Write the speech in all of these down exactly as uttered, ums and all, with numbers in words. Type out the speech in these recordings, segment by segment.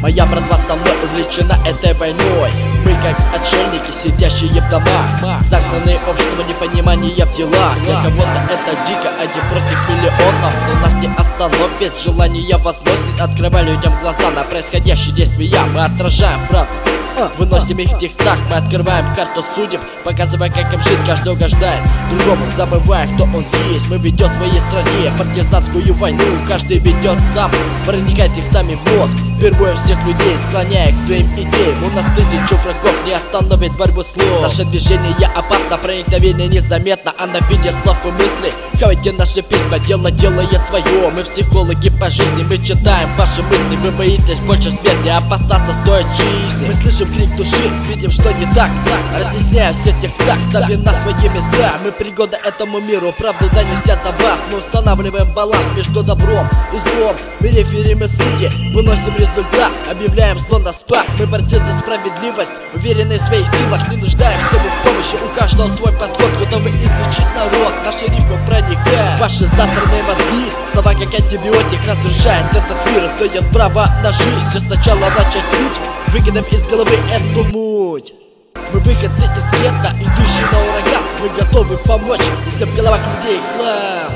Моя братва со мной увлечена этой войной. Мы как отшельники, сидящие в домах, загнанные обществом непонимания в делах. Для кого-то это дико, один против миллионов, но нас не остановит желание возносит. Открывая людям глаза на происходящие действия, мы отражаем правду, выносим их в текстах. Мы открываем карту судеб, показывая, как им жить. Каждый угождает другому, забывая, кто он есть. Мы ведем в своей стране партизанскую войну. Каждый ведет сам, проникает текстами в мозг, вербуя всех людей, склоняя к своим идеям. У нас тысячу врагов, не остановит борьбу слов. Наше движение опасно, проникновение незаметно, а на виде слов и мыслей хавайте наши письма, дело делает свое. Мы психологи по жизни, мы читаем ваши мысли. Вы боитесь больше смерти, опасаться стоит жизни. Мы слышим крик души, видим, что не так, разъясняя все текстах, ставим на свои места. Мы пригодны этому миру, правду донеся до вас. Мы устанавливаем баланс между добром и злом. Мы реферим судьи, выносим результат, объявляем зло на спад. Мы борцы за справедливость, уверены в своих силах, не нуждаемся мы в помощи. У каждого свой подход, готовы излечить народ. Наши рифмы проникают в ваши засранные мозги. Слова как антибиотик разрушает этот вирус, дает право на жизнь. Все сначала начать путь, выкинув из головы эту муть. Мы выходцы из гетто, идущие на ураган. Мы готовы помочь, если в головах людей хлам.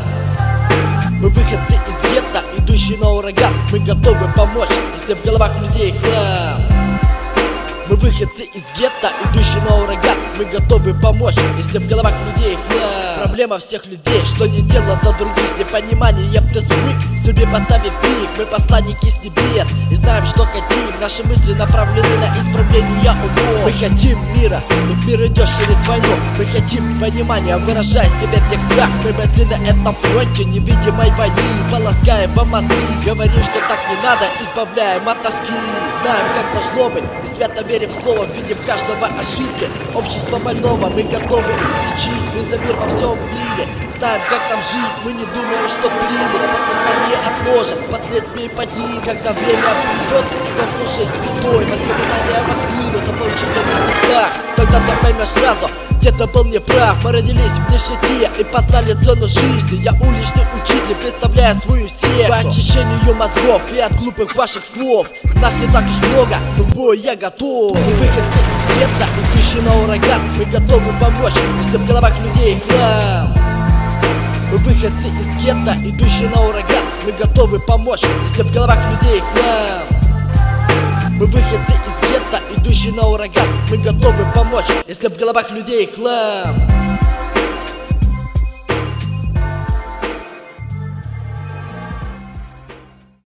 Мы выходцы из гетто, идущие на ураган. Мы готовы помочь, если в головах людей хлам. Мы выходцы из гетто, идущие на ураган. Мы готовы помочь, если в головах людей хлам. Проблема всех людей, что не делают до других с непониманием ты свык. Судьбе поставив пик, мы посланники с небес и знаем, что хотим. Наши мысли направлены на исправление умов. Мы хотим мира, но мир идет через войну. Мы хотим понимания, выражая себя в текстах. Мы бойцы на этом фронте невидимой войны. Полоскаем во мозги, говорим, что так не надо, избавляем от тоски. Знаем, как должно быть, и свято верим в слово. Видим каждого ошибки, общество больного мы готовы излечить. Мы за мир во всем мире, знаем, как нам жить. Мы не думаем, что примем, а подсознание отложит последствия под ним. Когда время придет, столкнувшись с бедой, воспоминания восклинут о поучительных текстах. Тогда ты поймешь сразу, где-то был неправ. Мы родились в нищете и познали цену жизни. Я уличный учитель, представляя свою секту по очищению мозгов и от глупых ваших слов. Нас не так уж много, но к бою я готов. Мы выходцы из гетто, идущие на ураган. Мы готовы помочь, если в головах людей хлам. Мы выходцы из гетто, идущие на ураган. Мы готовы помочь, если в головах людей хлам. Мы выходцы из гетто, идущие на ураган. Мы готовы помочь, если в головах людей хлам.